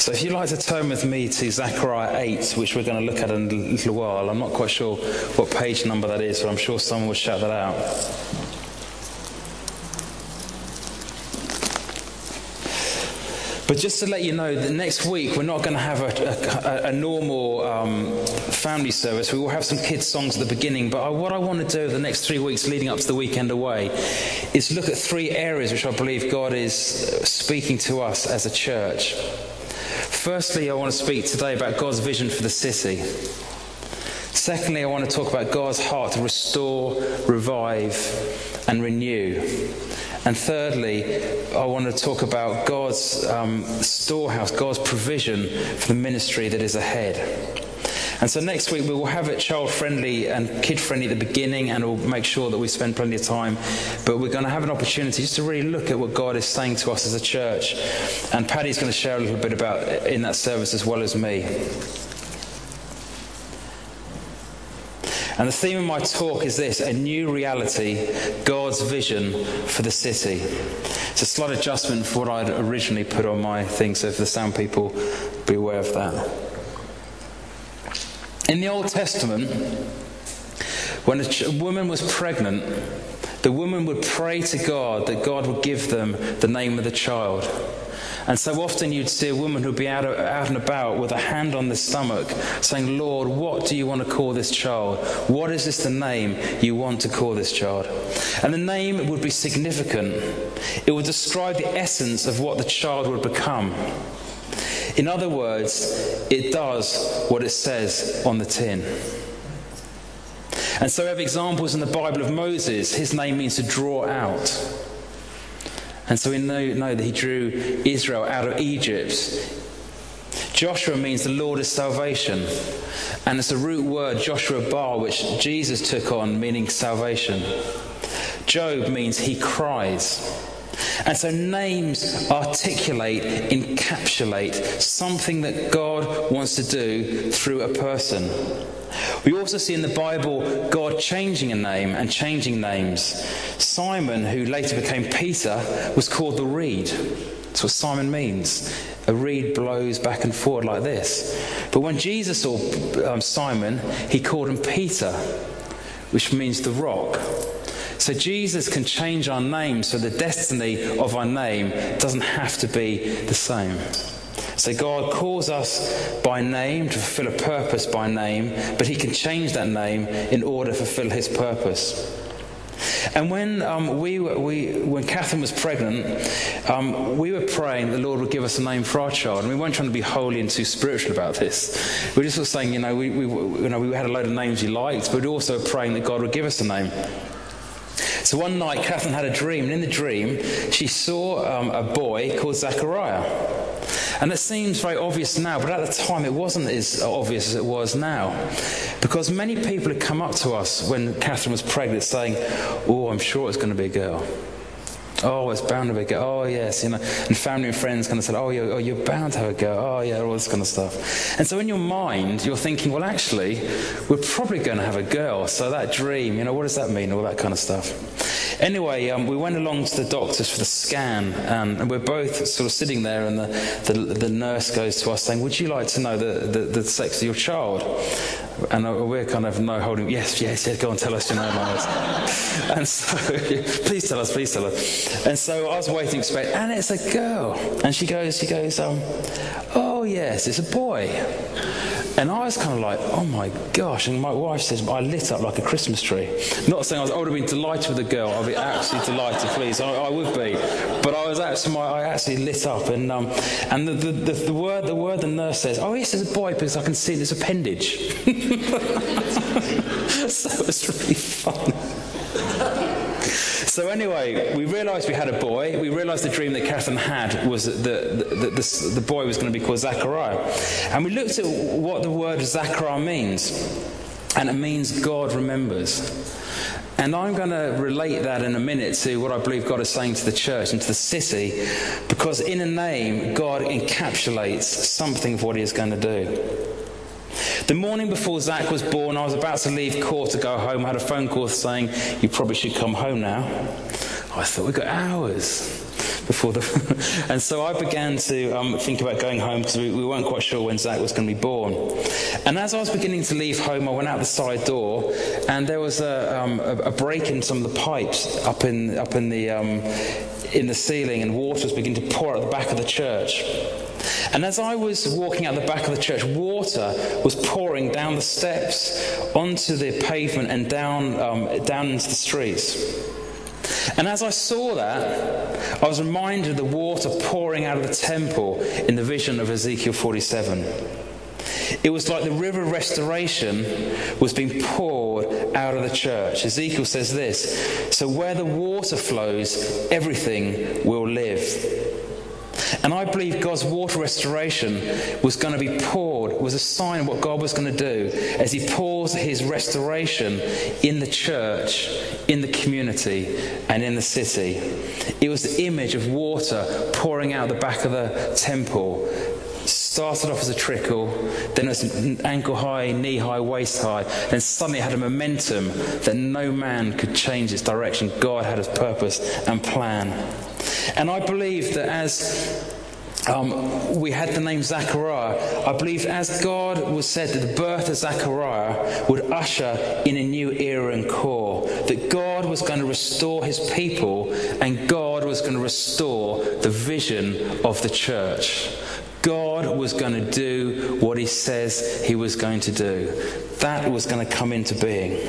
So if you'd like to turn with me to Zechariah 8, which we're going to look at in a little while. I'm not quite sure what page number that is, but I'm sure someone will shout that out. But just to let you know, that next week we're not going to have a normal family service. We will have some kids' songs at the beginning. But what I want to do the next 3 weeks leading up to the weekend away is look at 3 areas which I believe God is speaking to us as a church. Firstly, I want to speak today about God's vision for the city. Secondly, I want to talk about God's heart to restore, revive, and renew. And thirdly, I want to talk about God's storehouse, God's provision for the ministry that is ahead. And so next week we will have it child-friendly and kid-friendly at the beginning, and we'll make sure that we spend plenty of time. But we're going to have an opportunity just to really look at what God is saying to us as a church. And Paddy's going to share a little bit about it in that service as well as me. And the theme of my talk is this: a new reality, God's vision for the city. It's a slight adjustment for what I'd originally put on my thing, so for the sound people, be aware of that. In the Old Testament, when a woman was pregnant, the woman would pray to God that God would give them the name of the child. And so often you'd see a woman who'd be out and about with a hand on the stomach saying, "Lord, what do you want to call this child? What is this the name you want to call this child?" And the name would be significant. It would describe the essence of what the child would become. In other words, it does what it says on the tin. And so we have examples in the Bible of Moses. His name means to draw out. And so we know that he drew Israel out of Egypt. Joshua means the Lord is salvation. And it's a root word, Joshua Bar, which Jesus took on, meaning salvation. Job means he cries. And so names articulate, encapsulate something that God wants to do through a person. We also see in the Bible God changing a name and changing names. Simon, who later became Peter, was called the reed. That's what Simon means. A reed blows back and forward like this. But when Jesus saw Simon, he called him Peter, which means the rock. So Jesus can change our name, so the destiny of our name doesn't have to be the same. So God calls us by name to fulfill a purpose by name, but he can change that name in order to fulfill his purpose. And when when Catherine was pregnant, we were praying the Lord would give us a name for our child, and we weren't trying to be holy and too spiritual about this. We were just sort of saying, we had a load of names we liked, but we were also praying that God would give us a name. So one night, Catherine had a dream, and in the dream, she saw a boy called Zechariah. And it seems very obvious now, but at the time it wasn't as obvious as it was now. Because many people had come up to us when Catherine was pregnant saying, "Oh, I'm sure it's going to be a girl. Oh, it's bound to be a girl. Oh, yes." And family and friends kind of said, "Oh, you're bound to have a girl. Oh, yeah," all this kind of stuff. And so in your mind, you're thinking, well, actually, we're probably going to have a girl. So that dream, what does that mean? All that kind of stuff. Anyway, we went along to the doctors for the scan, and we're both sort of sitting there, and the nurse goes to us saying, "Would you like to know the sex of your child?" And we're kind of holding, yes, go on, tell us, And so, please tell us. And so I was waiting to expect, and it's a girl. And she goes, "Oh yes, it's a boy." And I was kind of like, oh my gosh. And my wife says, I lit up like a Christmas tree. Not saying I would have been delighted with a girl. I'd be absolutely delighted, please. I would be. But I actually lit up. And the word the nurse says, "Oh yes, it's a boy because I can see this appendage." So it was really fun. So anyway, we realised we had a boy. We realised the dream that Catherine had was that the boy was going to be called Zechariah. And we looked at what the word Zechariah means. And it means God remembers. And I'm going to relate that in a minute to what I believe God is saying to the church and to the city. Because in a name, God encapsulates something of what he is going to do. The morning before Zach was born, I was about to leave court to go home. I had a phone call saying, "You probably should come home now." I thought, we've got hours. And so I began to think about going home because we weren't quite sure when Zach was going to be born. And as I was beginning to leave home, I went out the side door, and there was a break in some of the pipes up in the ceiling, and water was beginning to pour out the back of the church. And as I was walking out the back of the church, water was pouring down the steps onto the pavement and down into the streets. And as I saw that, I was reminded of the water pouring out of the temple in the vision of Ezekiel 47. It was like the river of restoration was being poured out of the church. Ezekiel says this, "So where the water flows, everything will live." And I believe God's water restoration was going to be poured, was a sign of what God was going to do as he pours his restoration in the church, in the community, and in the city. It was the image of water pouring out the back of the temple. Started off as a trickle, then it was ankle high, knee high, waist high, then suddenly it had a momentum that no man could change its direction. God had his purpose and plan. And I believe that as we had the name Zechariah, I believe as God was said that the birth of Zechariah would usher in a new era and core, that God was going to restore his people and God was going to restore the vision of the church. God was going to do what he says he was going to do. That was going to come into being.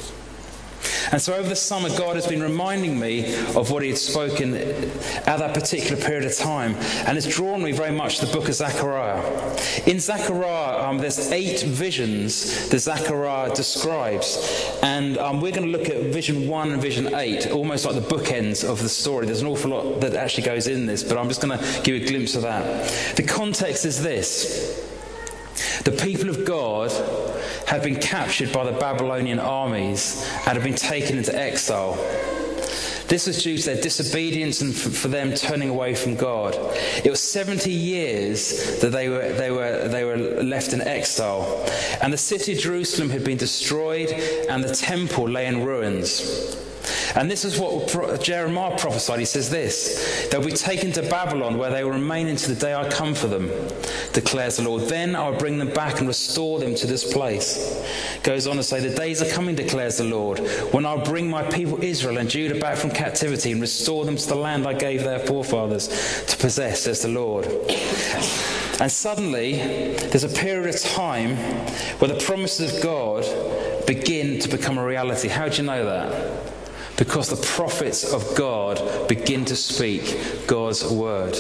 And so over the summer, God has been reminding me of what he had spoken at that particular period of time. And it's drawn me very much to the book of Zechariah. In Zechariah, there's 8 visions that Zechariah describes. And we're going to look at vision 1 and vision 8, almost like the bookends of the story. There's an awful lot that actually goes in this, but I'm just going to give you a glimpse of that. The context is this. The people of God had been captured by the Babylonian armies and had been taken into exile. This was due to their disobedience and for them turning away from God. It was 70 years that they were left in exile. And the city of Jerusalem had been destroyed and the temple lay in ruins. And this is what Jeremiah prophesied. He says this, "They'll be taken to Babylon where they will remain until the day I come for them, declares the Lord. Then I'll bring them back and restore them to this place." Goes on to say, "The days are coming, declares the Lord, when I'll bring my people Israel and Judah back from captivity and restore them to the land I gave their forefathers to possess, says the Lord." And suddenly, there's a period of time where the promises of God begin to become a reality. How do you know that? Because the prophets of God begin to speak God's word.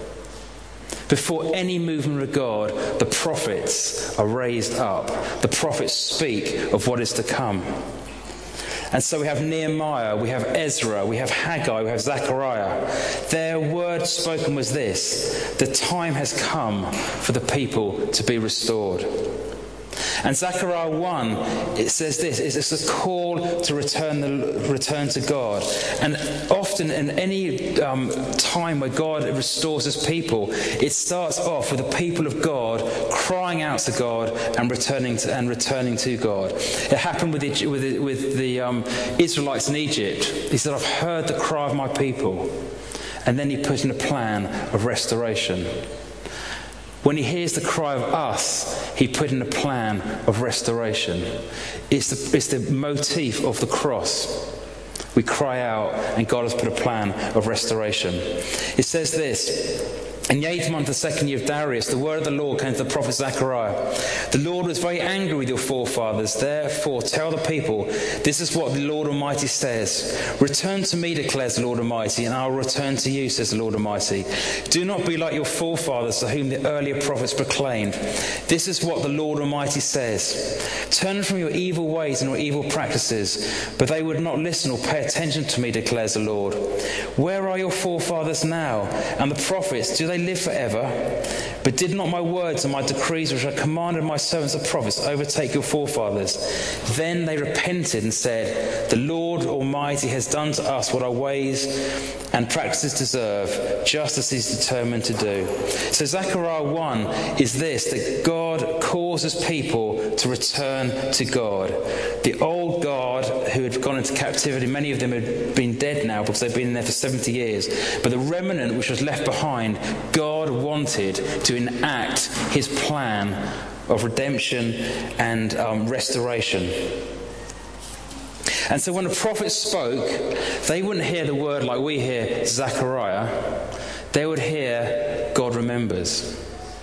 Before any movement of God, the prophets are raised up. The prophets speak of what is to come. And so we have Nehemiah, we have Ezra, we have Haggai, we have Zechariah. Their word spoken was this: the time has come for the people to be restored. And Zechariah 1, it says this, it's a call to return to God. And often in any time where God restores his people, it starts off with the people of God crying out to God and returning to God. It happened with the Israelites in Egypt. He said, "I've heard the cry of my people." And then he put in a plan of restoration. When he hears the cry of us, he put in a plan of restoration. It's the motif of the cross. We cry out, and God has put a plan of restoration. It says this: "In the 8th month, the 2nd year of Darius, the word of the Lord came to the prophet Zechariah. The Lord was very angry with your forefathers. Therefore, tell the people, this is what the Lord Almighty says. Return to me, declares the Lord Almighty, and I will return to you, says the Lord Almighty. Do not be like your forefathers, to whom the earlier prophets proclaimed. This is what the Lord Almighty says. Turn from your evil ways and your evil practices. But they would not listen or pay attention to me, declares the Lord. Where are your forefathers now? And the prophets, do they live forever? But did not my words and my decrees which I commanded my servants the prophets overtake your forefathers? Then they repented and said, the Lord Almighty has done to us what our ways and practices deserve, just as he's determined to do." So Zechariah 1 is this, that God calls his people to return to God. The old God who had gone into captivity. Many of them had been dead now because they'd been there for 70 years. But the remnant which was left behind, God wanted to enact his plan of redemption and restoration. And so when the prophets spoke, they wouldn't hear the word like we hear Zechariah. They would hear God remembers.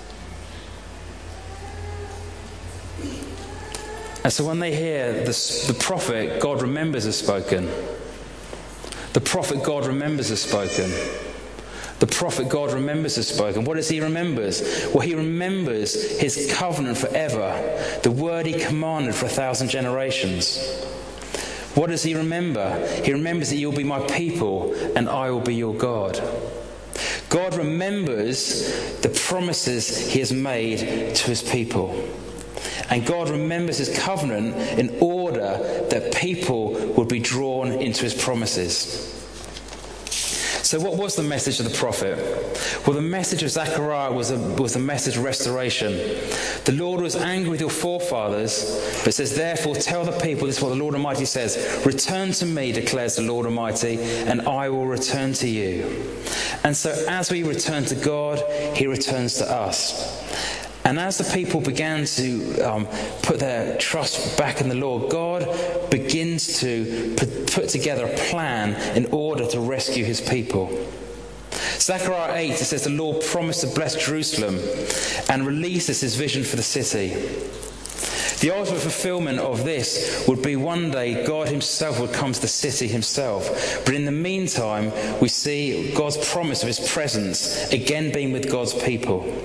And so when they hear the prophet God remembers has spoken, the prophet God remembers has spoken, the prophet God remembers has spoken. What does he remembers? Well, he remembers his covenant forever, the word he commanded for 1,000 generations. What does he remember? He remembers that you'll be my people and I will be your God. God remembers the promises he has made to his people. And God remembers his covenant in order that people would be drawn into his promises. So what was the message of the prophet? Well, the message of Zechariah was the message of restoration. The Lord was angry with your forefathers, but says, therefore tell the people, this is what the Lord Almighty says, return to me, declares the Lord Almighty, and I will return to you. And so as we return to God, he returns to us. And as the people began to put their trust back in the Lord, God begins to put together a plan in order to rescue his people. Zechariah 8, it says the Lord promised to bless Jerusalem and releases his vision for the city. The ultimate fulfillment of this would be one day God himself would come to the city himself. But in the meantime, we see God's promise of his presence again being with God's people.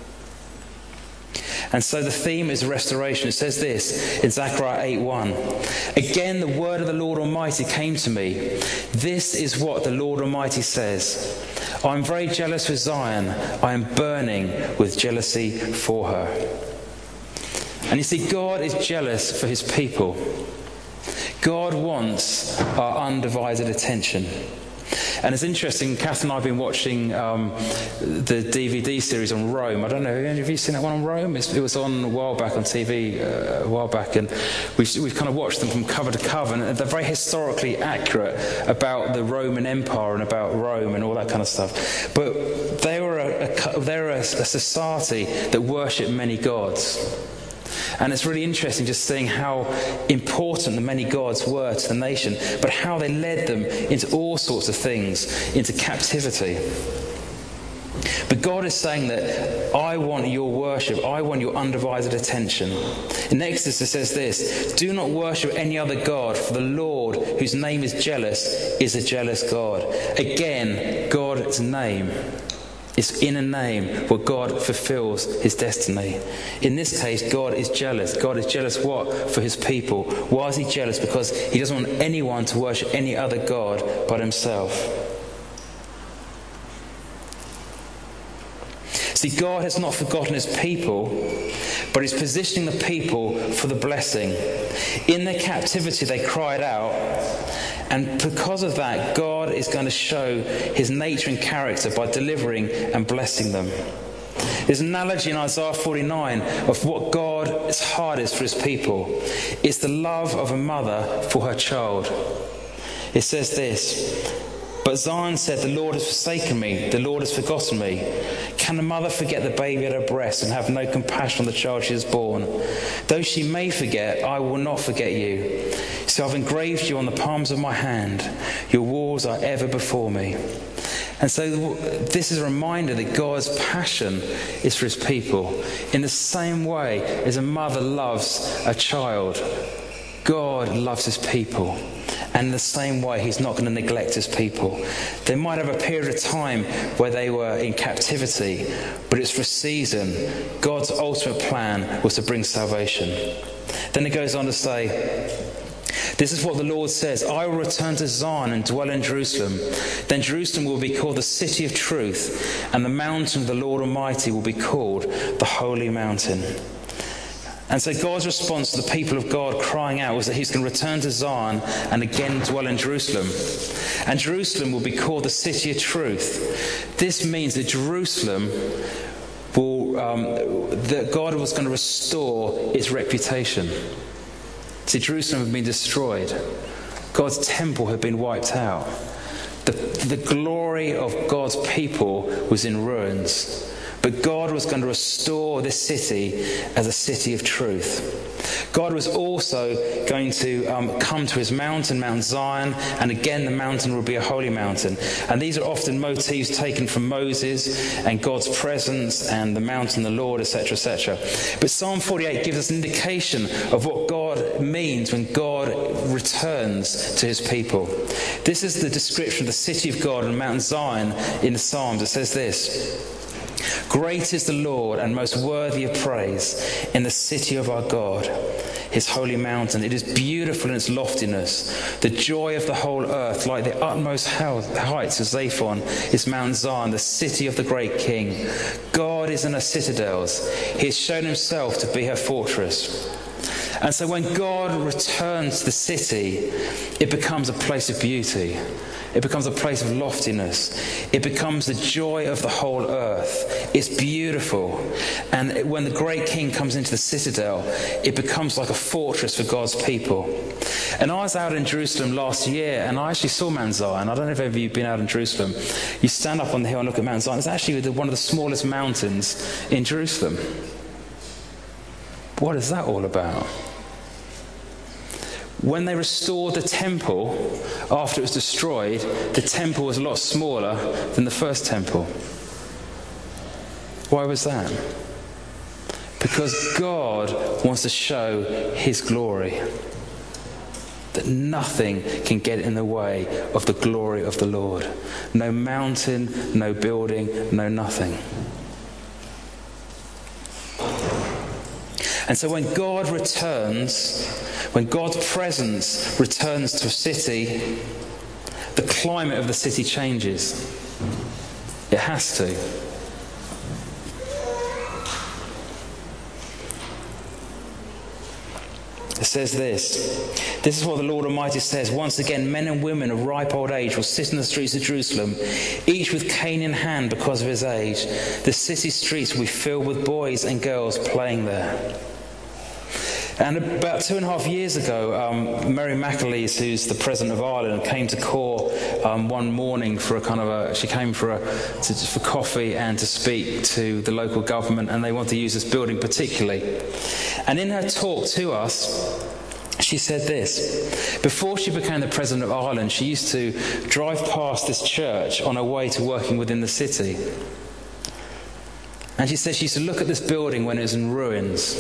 And so the theme is restoration. It says this in Zechariah 8:1. Again, the word of the Lord Almighty came to me. This is what the Lord Almighty says. I am very jealous for Zion. I am burning with jealousy for her. And you see, God is jealous for his people. God wants our undivided attention. And it's interesting, Kath and I have been watching the DVD series on Rome. I don't know, have you seen that one on Rome? It was on a while back on TV, a while back, and we've kind of watched them from cover to cover, and they're very historically accurate about the Roman Empire and about Rome and all that kind of stuff. But they were a society that worshipped many gods. And it's really interesting just seeing how important the many gods were to the nation, but how they led them into all sorts of things, into captivity. But God is saying that I want your worship, I want your undivided attention. In Exodus it says this, do not worship any other God, for the Lord, whose name is jealous, is a jealous God. Again, God's name. It's in a name where God fulfills his destiny. In this case, God is jealous. God is jealous what? For his people. Why is he jealous? Because he doesn't want anyone to worship any other God but himself. See, God has not forgotten his people, but he's positioning the people for the blessing. In their captivity, they cried out. And because of that, God is going to show his nature and character by delivering and blessing them. There's an analogy in Isaiah 49 of what God's heart is for his people. It's the love of a mother for her child. It says this, but Zion said, the Lord has forsaken me, the Lord has forgotten me. Can a mother forget the baby at her breast and have no compassion on the child she has born? Though she may forget, I will not forget you. So I've engraved you on the palms of my hand. Your walls are ever before me. And so this is a reminder that God's passion is for his people. In the same way as a mother loves a child, God loves his people. And in the same way, he's not going to neglect his people. They might have a period of time where they were in captivity, but it's for a season. God's ultimate plan was to bring salvation. Then it goes on to say, this is what the Lord says, I will return to Zion and dwell in Jerusalem. Then Jerusalem will be called the city of truth, and the mountain of the Lord Almighty will be called the holy mountain. And so God's response to the people of God crying out was that he's going to return to Zion and again dwell in Jerusalem. And Jerusalem will be called the city of truth. This means that Jerusalem that God was going to restore its reputation. See, Jerusalem had been destroyed. God's temple had been wiped out. The glory of God's people was in ruins. But God was going to restore this city as a city of truth. God was also going to come to his mountain, Mount Zion, and again the mountain will be a holy mountain. And these are often motifs taken from Moses and God's presence and the mountain, the Lord, etc., etc. But Psalm 48 gives us an indication of what God means when God returns to his people. This is the description of the city of God on Mount Zion in the Psalms. It says this: "Great is the Lord and most worthy of praise in the city of our God, his holy mountain. It is beautiful in its loftiness. The joy of the whole earth, like the utmost heights of Zaphon, is Mount Zion, the city of the great King. God is in her citadels. He has shown himself to be her fortress." And so when God returns to the city, it becomes a place of beauty. It becomes a place of loftiness. It becomes the joy of the whole earth. It's beautiful. And when the great King comes into the citadel, it becomes like a fortress for God's people. And I was out in Jerusalem last year, and I actually saw Mount Zion. I don't know if any of you have been out in Jerusalem. You stand up on the hill and look at Mount Zion. It's actually one of the smallest mountains in Jerusalem. What is that all about? When they restored the temple after it was destroyed, the temple was a lot smaller than the first temple. Why was that? Because God wants to show his glory. That nothing can get in the way of the glory of the Lord. No mountain, no building, no nothing. And so when God returns, when God's presence returns to a city, the climate of the city changes. It has to. It says this. This is what the Lord Almighty says. "Once again, men and women of ripe old age will sit in the streets of Jerusalem, each with cane in hand because of his age. The city streets will be filled with boys and girls playing there." And about 2.5 years ago, Mary McAleese, who's the President of Ireland, came to Cork one morning for she came for coffee and to speak to the local government, and they want to use this building particularly. And in her talk to us, she said this: before she became the President of Ireland, she used to drive past this church on her way to working within the city. And she said she used to look at this building when it was in ruins.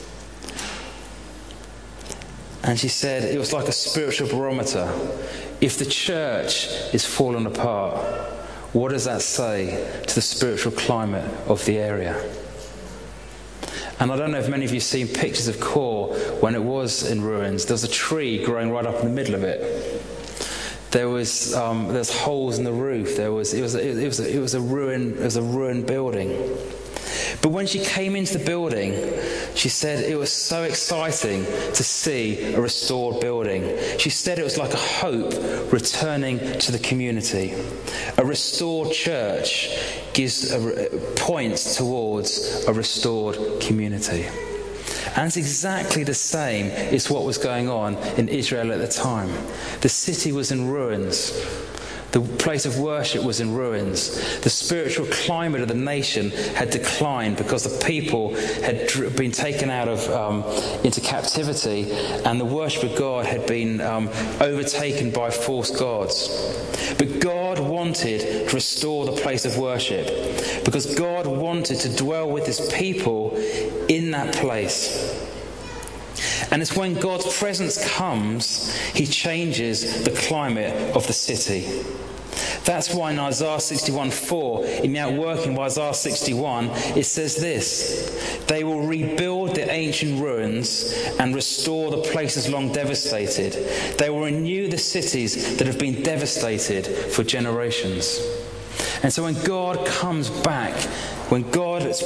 And she said it was like a spiritual barometer. If the church is fallen apart, what does that say to the spiritual climate of the area? And I don't know if many of you have seen pictures of Cork when it was in ruins. There was a tree growing right up in the middle of it. There's holes in the roof. It was a ruined building. But when she came into the building, she said it was so exciting to see a restored building. She said it was like a hope returning to the community. A restored church points towards a restored community. And it's exactly the same as what was going on in Israel at the time. The city was in ruins. The place of worship was in ruins. The spiritual climate of the nation had declined because the people had been taken out of into captivity, and the worship of God had been overtaken by false gods. But God wanted to restore the place of worship because God wanted to dwell with his people in that place. And it's when God's presence comes, he changes the climate of the city. That's why in Isaiah 61:4, in the outworking of Isaiah 61, it says this: "They will rebuild the ancient ruins and restore the places long devastated. They will renew the cities that have been devastated for generations." And so when God comes back, when God is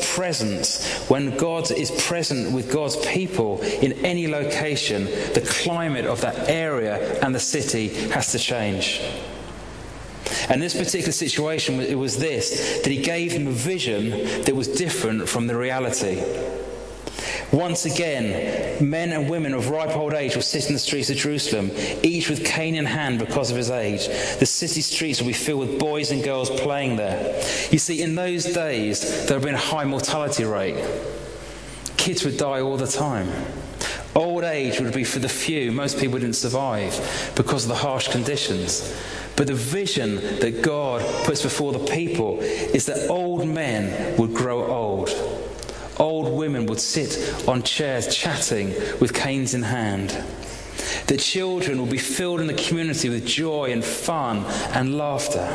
present with God's people in any location, the climate of that area and the city has to change. And in this particular situation, it was this, that he gave them a vision that was different from the reality. Once again, men and women of ripe old age will sit in the streets of Jerusalem, each with cane in hand because of his age. The city streets will be filled with boys and girls playing there. You see, in those days, there would have been a high mortality rate. Kids would die all the time. Old age would be for the few. Most people didn't survive because of the harsh conditions. But the vision that God puts before the people is that old men would grow old. Old women would sit on chairs chatting with canes in hand. That children will be filled in the community with joy and fun and laughter.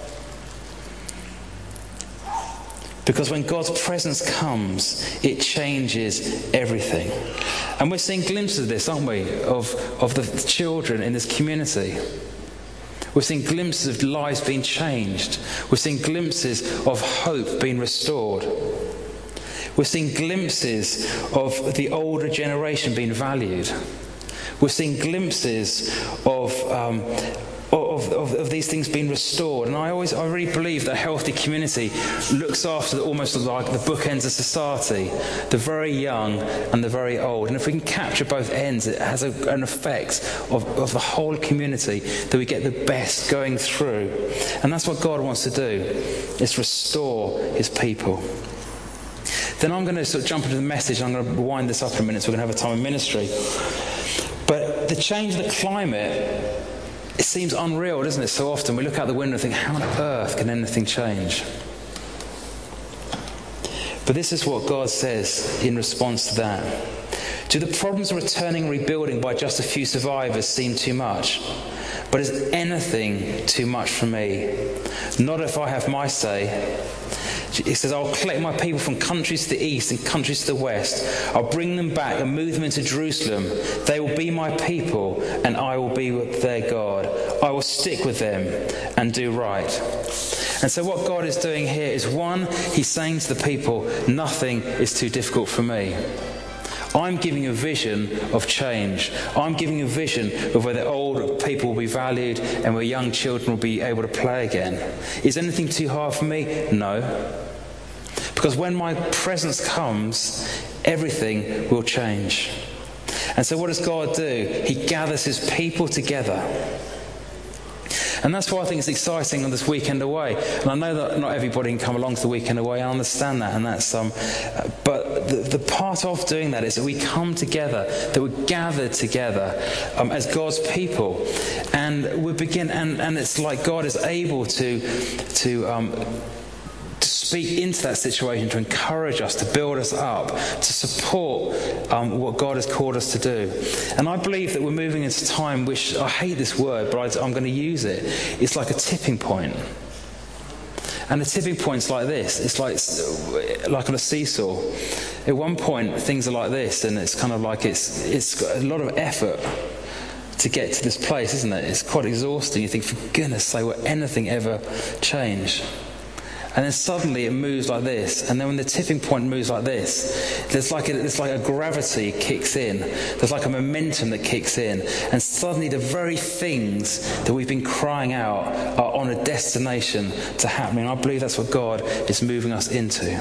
Because when God's presence comes, it changes everything. And we're seeing glimpses of this, aren't we? Of the children in this community. We're seeing glimpses of lives being changed. We're seeing glimpses of hope being restored. We're seeing glimpses of the older generation being valued. We're seeing glimpses of these things being restored. And I really believe that a healthy community looks after almost like the bookends of society, the very young and the very old. And if we can capture both ends, it has an effect of the whole community, that we get the best going through. And that's what God wants to do, is restore his people. Then I'm going to sort of jump into the message. I'm going to wind this up in a minute, so we're going to have a time of ministry. But the change of the climate, it seems unreal, doesn't it? So often we look out the window and think, how on earth can anything change? But this is what God says in response to that. Do the problems of returning and rebuilding by just a few survivors seem too much? But is anything too much for me? Not if I have my say. It says, I'll collect my people from countries to the east and countries to the west. I'll bring them back and move them into Jerusalem. They will be my people, and I will be their God. I will stick with them and do right. And so what God is doing here is, one, he's saying to the people, nothing is too difficult for me. I'm giving a vision of change. I'm giving a vision of where the old people will be valued and where young children will be able to play again. Is anything too hard for me? No. Because when my presence comes, everything will change. And so what does God do? He gathers his people together. And that's why I think it's exciting on this weekend away. And I know that not everybody can come along to the weekend away. I understand that, and that's but the part of doing that is that we come together, that we're gathered together as God's people, and we begin. And it's like God is able to speak into that situation, to encourage us, to build us up, to support what God has called us to do. And I believe that we're moving into time which, I hate this word, but I'm going to use it. It's like a tipping point. And the tipping point's like this. It's like on a seesaw. At one point, things are like this, and it's kind of like it's got a lot of effort to get to this place, isn't it? It's quite exhausting. You think, for goodness sake, will anything ever change? And then suddenly it moves like this. And then when the tipping point moves like this, there's like a gravity kicks in. There's like a momentum that kicks in. And suddenly the very things that we've been crying out are on a destination to happen. And I believe that's what God is moving us into.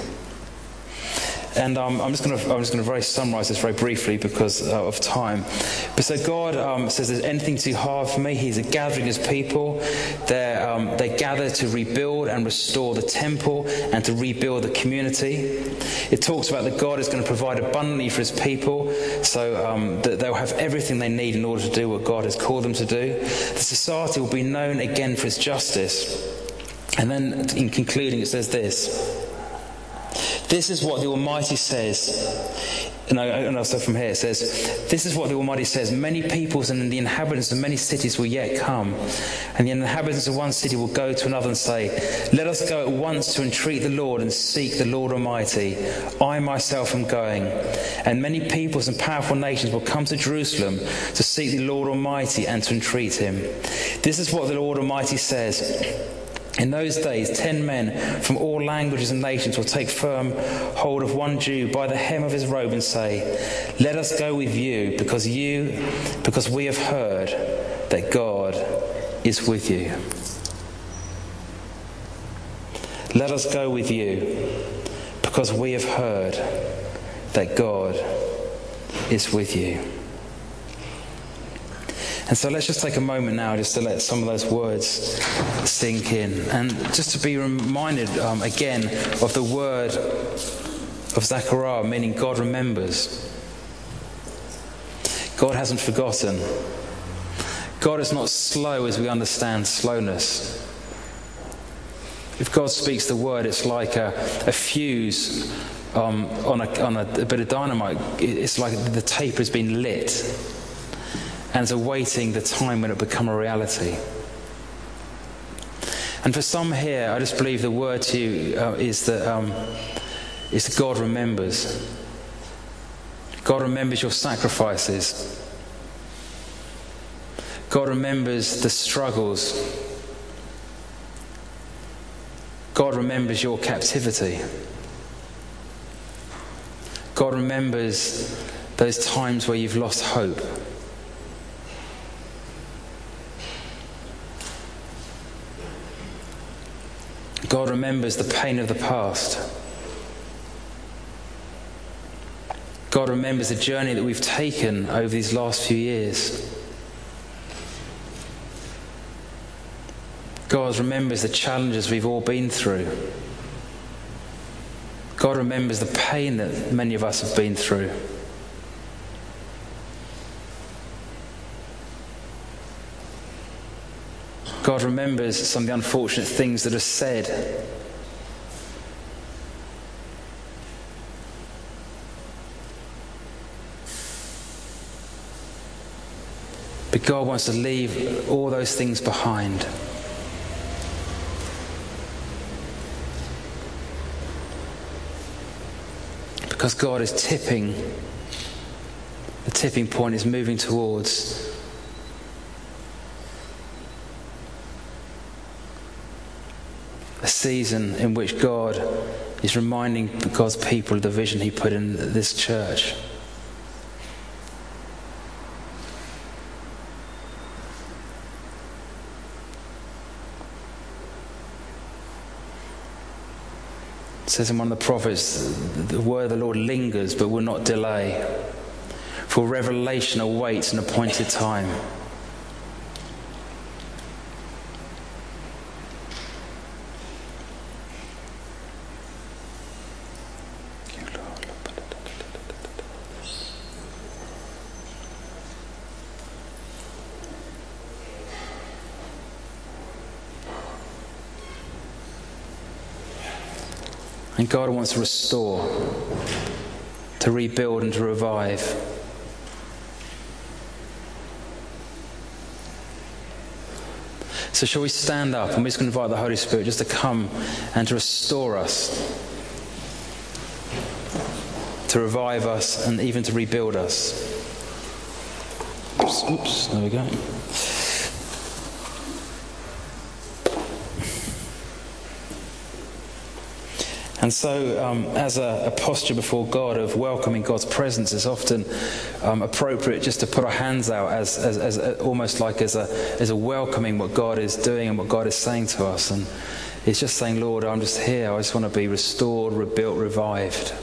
And I'm just going to summarise this very briefly because of time. But so God says, "There's anything too hard for me?" He's gathering his people. They gather to rebuild and restore the temple and to rebuild the community. It talks about that God is going to provide abundantly for his people, so that they'll have everything they need in order to do what God has called them to do. The society will be known again for its justice. And then, in concluding, it says this. This is what the Almighty says. So from here it says, this is what the Almighty says. Many peoples and the inhabitants of many cities will yet come. And the inhabitants of one city will go to another and say, let us go at once to entreat the Lord and seek the Lord Almighty. I myself am going. And many peoples and powerful nations will come to Jerusalem to seek the Lord Almighty and to entreat him. This is what the Lord Almighty says. In those days, 10 men from all languages and nations will take firm hold of one Jew by the hem of his robe and say, let us go with you, because we have heard that God is with you. Let us go with you, because we have heard that God is with you. And so let's just take a moment now just to let some of those words sink in. And just to be reminded again of the word of Zechariah, meaning God remembers. God hasn't forgotten. God is not slow as we understand slowness. If God speaks the word, it's like a fuse on a bit of dynamite. It's like the tape has been lit and is awaiting the time when it will become a reality. And for some here, I just believe the word to you is that God remembers. God remembers your sacrifices. God remembers the struggles. God remembers your captivity. God remembers those times where you've lost hope. God remembers the pain of the past. God remembers the journey that we've taken over these last few years. God remembers the challenges we've all been through. God remembers the pain that many of us have been through. God remembers some of the unfortunate things that are said. But God wants to leave all those things behind. Because God is tipping, the tipping point is moving towards a season in which God is reminding God's people of the vision He put in this church. It says in one of the prophets, the word of the Lord lingers but will not delay. For revelation awaits an appointed time. And God wants to restore, to rebuild and to revive. So shall we stand up, and we're just going to invite the Holy Spirit just to come and to restore us, to revive us and even to rebuild us. Oops, there we go. And so as a posture before God of welcoming God's presence, it's often appropriate just to put our hands out as almost like as a welcoming what God is doing and what God is saying to us. And it's just saying, Lord, I'm just here. I just want to be restored, rebuilt, revived.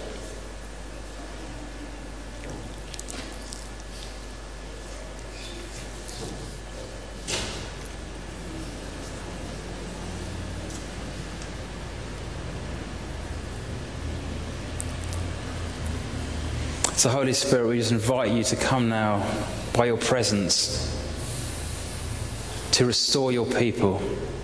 So Holy Spirit, we just invite you to come now by your presence to restore your people.